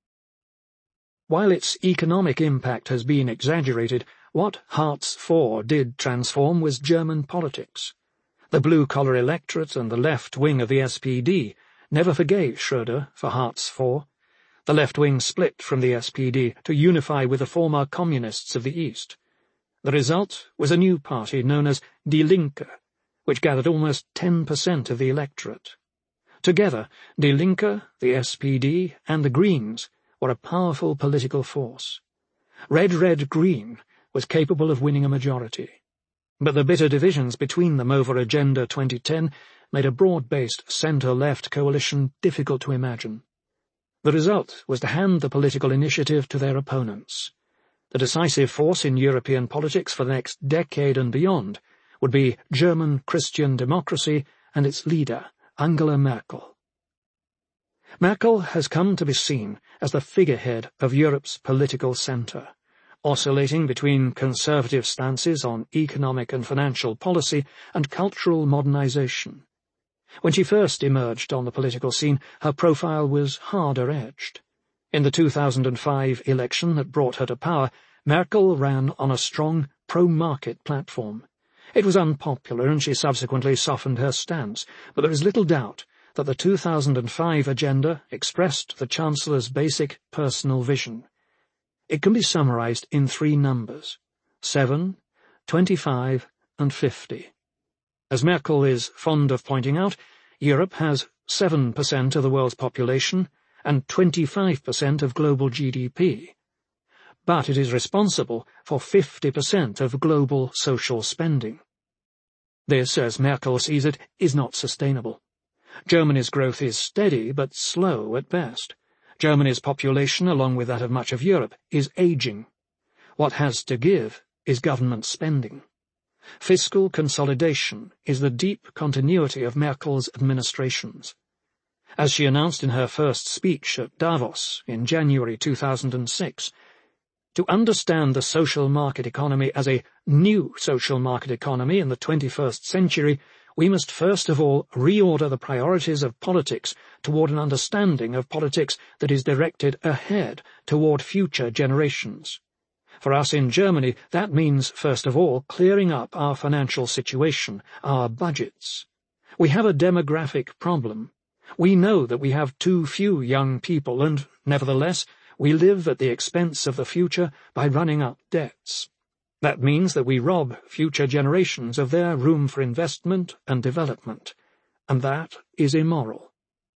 While its economic impact has been exaggerated, what Hartz four did transform was German politics. The blue-collar electorate and the left wing of the S P D never forgave Schröder for Hartz four. The left wing split from the S P D to unify with the former communists of the East. The result was a new party known as Die Linke, which gathered almost ten percent of the electorate. Together, Die Linke, the S P D, and the Greens were a powerful political force. Red-Red-Green was capable of winning a majority. But the bitter divisions between them over Agenda twenty ten made a broad-based centre-left coalition difficult to imagine. The result was to hand the political initiative to their opponents. The decisive force in European politics for the next decade and beyond would be German Christian democracy and its leader, Angela Merkel. Merkel has come to be seen as the figurehead of Europe's political centre, oscillating between conservative stances on economic and financial policy and cultural modernisation. When she first emerged on the political scene, her profile was harder-edged. In the two thousand five election that brought her to power, Merkel ran on a strong pro-market platform. It was unpopular, and she subsequently softened her stance, but there is little doubt that the two thousand five agenda expressed the Chancellor's basic personal vision. It can be summarized in three numbers: seven, twenty-five, and fifty. As Merkel is fond of pointing out, Europe has seven percent of the world's population and twenty-five percent of global G D P. But it is responsible for fifty percent of global social spending. This, as Merkel sees it, is not sustainable. Germany's growth is steady but slow at best. Germany's population, along with that of much of Europe, is aging. What has to give is government spending. Fiscal consolidation is the deep continuity of Merkel's administrations. As she announced in her first speech at Davos in January two thousand six, to understand the social market economy as a new social market economy in the twenty-first century, we must first of all reorder the priorities of politics toward an understanding of politics that is directed ahead toward future generations. For us in Germany, that means, first of all, clearing up our financial situation, our budgets. We have a demographic problem. We know that we have too few young people, and, nevertheless, we live at the expense of the future by running up debts. That means that we rob future generations of their room for investment and development, and that is immoral.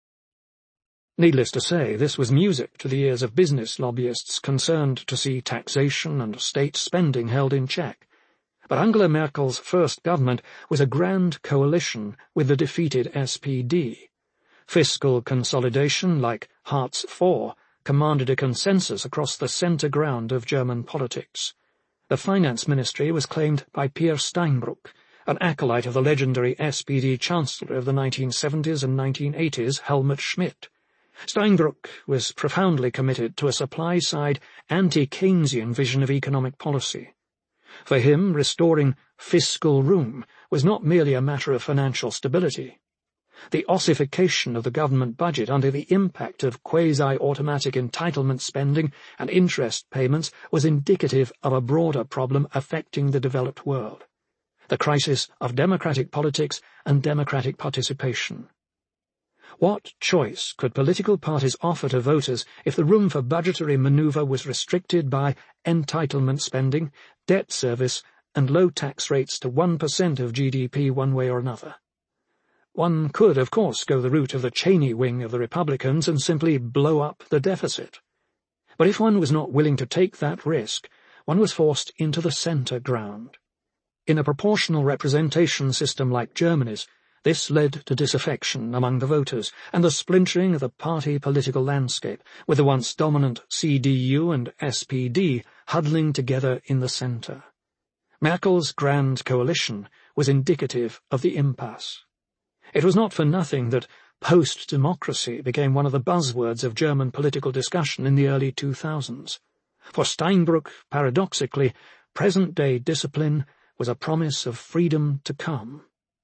Needless to say, this was music to the ears of business lobbyists concerned to see taxation and state spending held in check. But Angela Merkel's first government was a grand coalition with the defeated S P D. Fiscal consolidation, like Hartz four, commanded a consensus across the centre ground of German politics. The finance ministry was claimed by Peer Steinbrück, an acolyte of the legendary S P D chancellor of the nineteen seventies and nineteen eighties, Helmut Schmidt. Steinbrück was profoundly committed to a supply-side, anti-Keynesian vision of economic policy. For him, restoring fiscal room was not merely a matter of financial stability. The ossification of the government budget under the impact of quasi-automatic entitlement spending and interest payments was indicative of a broader problem affecting the developed world: the crisis of democratic politics and democratic participation. What choice could political parties offer to voters if the room for budgetary manoeuvre was restricted by entitlement spending, debt service, and low tax rates to one percent of G D P one way or another? One could, of course, go the route of the Cheney wing of the Republicans and simply blow up the deficit. But if one was not willing to take that risk, one was forced into the centre ground. In a proportional representation system like Germany's, this led to disaffection among the voters and the splintering of the party political landscape, with the once dominant C D U and S P D huddling together in the centre. Merkel's grand coalition was indicative of the impasse. It was not for nothing that post-democracy became one of the buzzwords of German political discussion in the early two thousands. For Steinbrück, paradoxically, present-day discipline was a promise of freedom to come.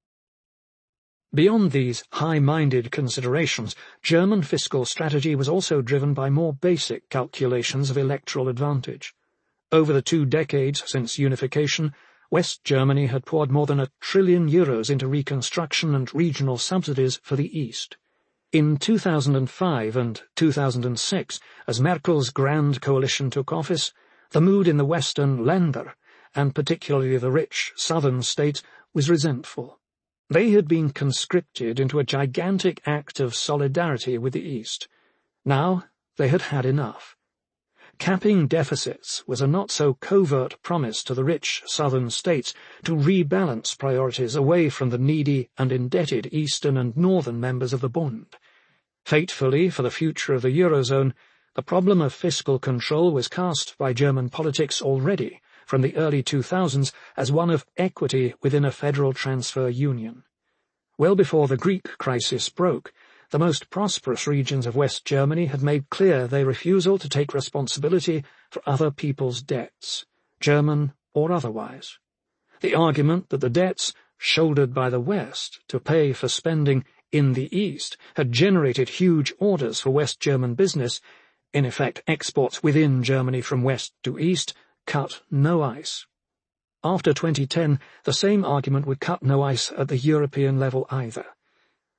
Beyond these high-minded considerations, German fiscal strategy was also driven by more basic calculations of electoral advantage. Over the two decades since unification, West Germany had poured more than a trillion euros into reconstruction and regional subsidies for the East. In two thousand five and two thousand six, as Merkel's grand coalition took office, the mood in the Western Länder, and particularly the rich southern states, was resentful. They had been conscripted into a gigantic act of solidarity with the East. Now they had had enough. Capping deficits was a not-so-covert promise to the rich southern states to rebalance priorities away from the needy and indebted eastern and northern members of the Bund. Fatefully, for the future of the Eurozone, the problem of fiscal control was cast by German politics already, from the early two thousands, as one of equity within a federal transfer union. Well before the Greek crisis broke, the most prosperous regions of West Germany had made clear their refusal to take responsibility for other people's debts, German or otherwise. The argument that the debts, shouldered by the West to pay for spending in the East, had generated huge orders for West German business, in effect exports within Germany from West to East, cut no ice. After twenty ten, the same argument would cut no ice at the European level either.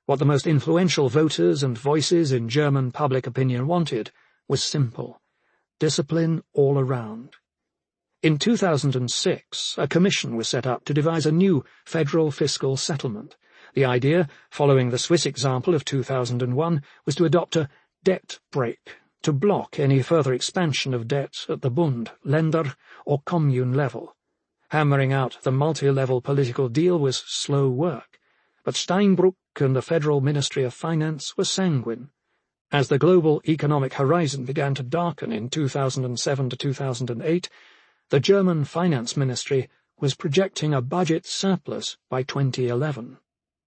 What the most influential voters and voices in German public opinion wanted was simple: discipline all around. In two thousand six, a commission was set up to devise a new federal fiscal settlement. The idea, following the Swiss example of two thousand one, was to adopt a debt brake to block any further expansion of debt at the Bund, Länder, or commune level. Hammering out the multi-level political deal was slow work, but Steinbrück and the Federal Ministry of Finance were sanguine. As the global economic horizon began to darken in two thousand seven to two thousand eight, the German Finance Ministry was projecting a budget surplus by twenty eleven.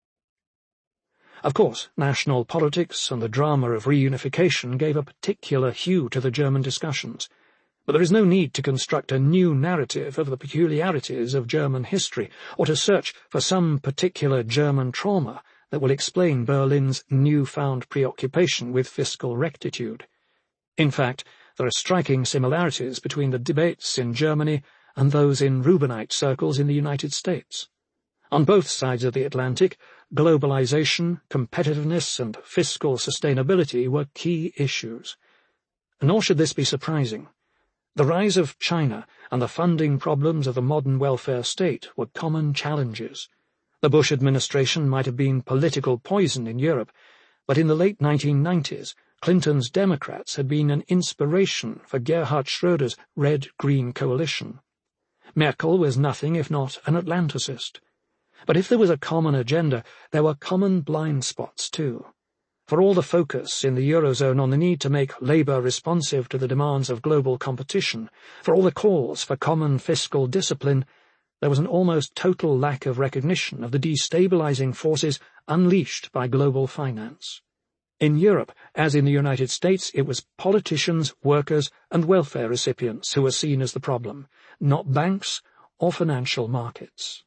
Of course, national politics and the drama of reunification gave a particular hue to the German discussions, but there is no need to construct a new narrative of the peculiarities of German history, or to search for some particular German trauma that will explain Berlin's newfound preoccupation with fiscal rectitude. In fact, there are striking similarities between the debates in Germany and those in Rubinite circles in the United States. On both sides of the Atlantic, globalization, competitiveness, and fiscal sustainability were key issues. Nor should this be surprising. The rise of China and the funding problems of the modern welfare state were common challenges. The Bush administration might have been political poison in Europe, but in the late nineteen nineties, Clinton's Democrats had been an inspiration for Gerhard Schröder's Red-Green coalition. Merkel was nothing if not an Atlanticist. But if there was a common agenda, there were common blind spots too. For all the focus in the Eurozone on the need to make labour responsive to the demands of global competition, for all the calls for common fiscal discipline, there was an almost total lack of recognition of the destabilising forces unleashed by global finance. In Europe, as in the United States, it was politicians, workers, and welfare recipients who were seen as the problem, not banks or financial markets.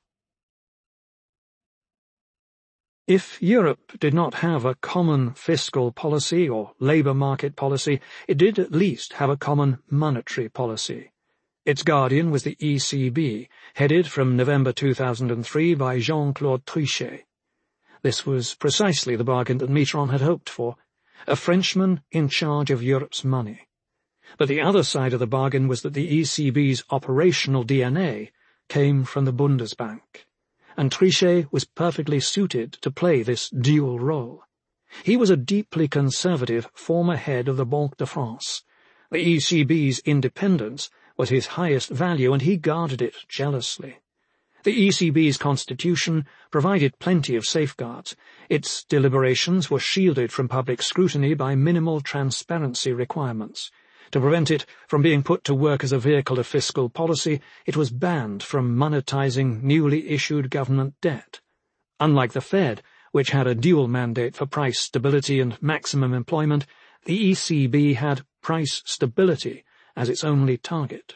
If Europe did not have a common fiscal policy or labour market policy, it did at least have a common monetary policy. Its guardian was the E C B, headed from November two thousand three by Jean-Claude Trichet. This was precisely the bargain that Mitterrand had hoped for, a Frenchman in charge of Europe's money. But the other side of the bargain was that the E C B's operational D N A came from the Bundesbank, and Trichet was perfectly suited to play this dual role. He was a deeply conservative former head of the Banque de France. The E C B's independence was his highest value, and he guarded it jealously. The E C B's constitution provided plenty of safeguards. Its deliberations were shielded from public scrutiny by minimal transparency requirements. To prevent it from being put to work as a vehicle of fiscal policy, it was banned from monetizing newly issued government debt. Unlike the Fed, which had a dual mandate for price stability and maximum employment, the E C B had price stability as its only target.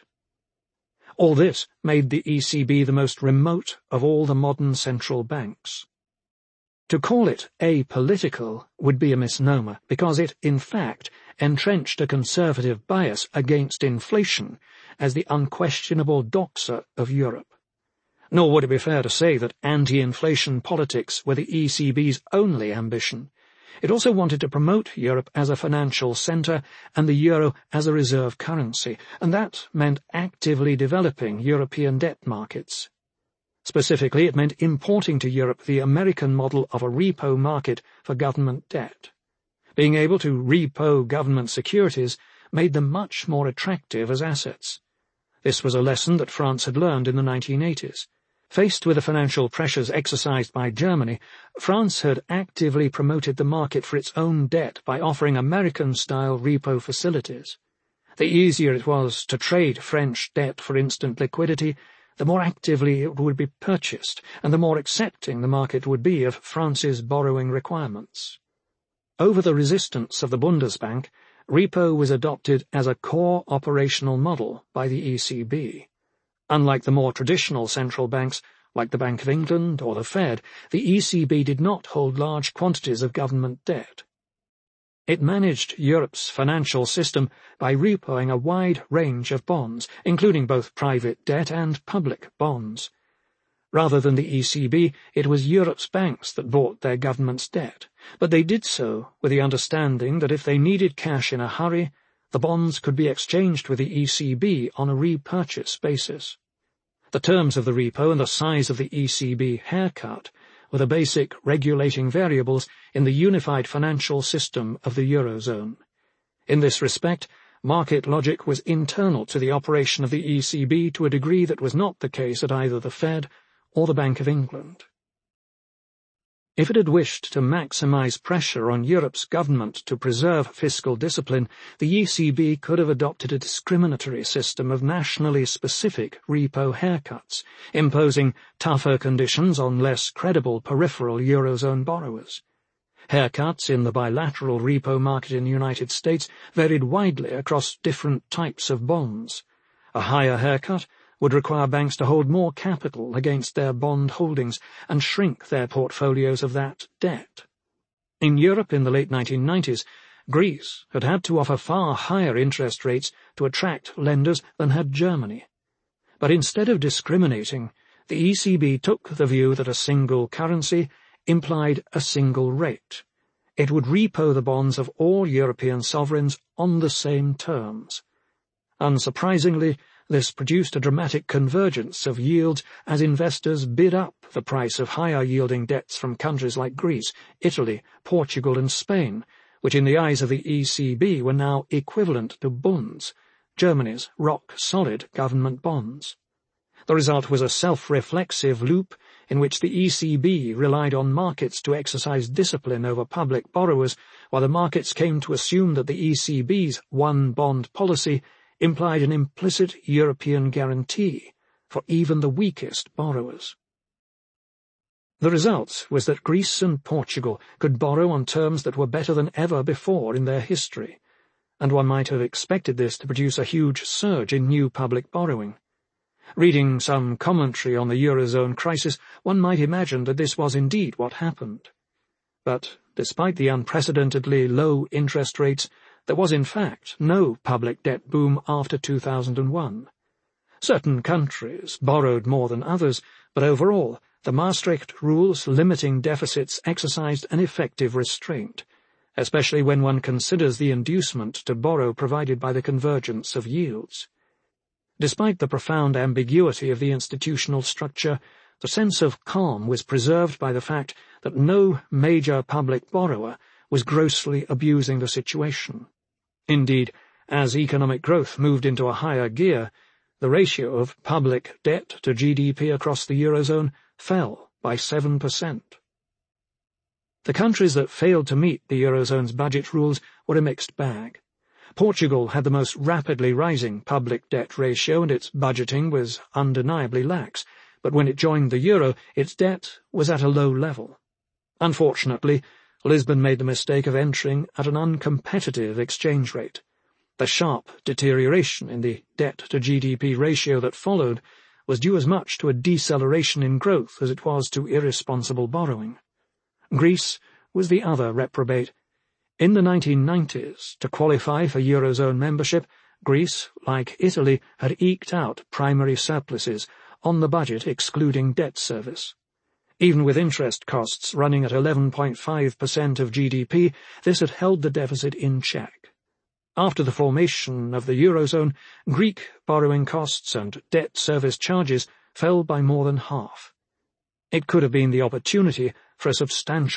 All this made the E C B the most remote of all the modern central banks. To call it apolitical would be a misnomer, because it, in fact, entrenched a conservative bias against inflation as the unquestionable doxa of Europe. Nor would it be fair to say that anti-inflation politics were the E C B's only ambition. It also wanted to promote Europe as a financial centre and the euro as a reserve currency, and that meant actively developing European debt markets. Specifically, it meant importing to Europe the American model of a repo market for government debt. Being able to repo government securities made them much more attractive as assets. This was a lesson that France had learned in the nineteen eighties. Faced with the financial pressures exercised by Germany, France had actively promoted the market for its own debt by offering American-style repo facilities. The easier it was to trade French debt for instant liquidity, the more actively it would be purchased, and the more accepting the market would be of France's borrowing requirements. Over the resistance of the Bundesbank, repo was adopted as a core operational model by the E C B. Unlike the more traditional central banks, like the Bank of England or the Fed, the E C B did not hold large quantities of government debt. It managed Europe's financial system by repoing a wide range of bonds, including both private debt and public bonds. Rather than the E C B, it was Europe's banks that bought their government's debt, but they did so with the understanding that if they needed cash in a hurry, the bonds could be exchanged with the E C B on a repurchase basis. The terms of the repo and the size of the E C B haircut were the basic regulating variables in the unified financial system of the Eurozone. In this respect, market logic was internal to the operation of the E C B to a degree that was not the case at either the Fed or the Bank of England. If it had wished to maximize pressure on Europe's government to preserve fiscal discipline, the E C B could have adopted a discriminatory system of nationally specific repo haircuts, imposing tougher conditions on less credible peripheral Eurozone borrowers. Haircuts in the bilateral repo market in the United States varied widely across different types of bonds. A higher haircut would require banks to hold more capital against their bond holdings and shrink their portfolios of that debt. In Europe in the late nineteen nineties, Greece had had to offer far higher interest rates to attract lenders than had Germany. But instead of discriminating, the E C B took the view that a single currency implied a single rate. It would repo the bonds of all European sovereigns on the same terms. Unsurprisingly, this produced a dramatic convergence of yields as investors bid up the price of higher-yielding debts from countries like Greece, Italy, Portugal and Spain, which in the eyes of the E C B were now equivalent to Bunds, Germany's rock-solid government bonds. The result was a self-reflexive loop in which the E C B relied on markets to exercise discipline over public borrowers, while the markets came to assume that the E C B's one-bond policy implied an implicit European guarantee for even the weakest borrowers. The result was that Greece and Portugal could borrow on terms that were better than ever before in their history, and one might have expected this to produce a huge surge in new public borrowing. Reading some commentary on the Eurozone crisis, one might imagine that this was indeed what happened. But despite the unprecedentedly low interest rates, there was in fact no public debt boom after two thousand one. Certain countries borrowed more than others, but overall, the Maastricht rules limiting deficits exercised an effective restraint, especially when one considers the inducement to borrow provided by the convergence of yields. Despite the profound ambiguity of the institutional structure, the sense of calm was preserved by the fact that no major public borrower was grossly abusing the situation. Indeed, as economic growth moved into a higher gear, the ratio of public debt to G D P across the Eurozone fell by seven percent. The countries that failed to meet the Eurozone's budget rules were a mixed bag. Portugal had the most rapidly rising public debt ratio, and its budgeting was undeniably lax, but when it joined the euro, its debt was at a low level. Unfortunately, Lisbon made the mistake of entering at an uncompetitive exchange rate. The sharp deterioration in the debt-to-G D P ratio that followed was due as much to a deceleration in growth as it was to irresponsible borrowing. Greece was the other reprobate. In the nineteen nineties, to qualify for Eurozone membership, Greece, like Italy, had eked out primary surpluses on the budget excluding debt service. Even with interest costs running at eleven point five percent of G D P, this had held the deficit in check. After the formation of the Eurozone, Greek borrowing costs and debt service charges fell by more than half. It could have been the opportunity for a substantial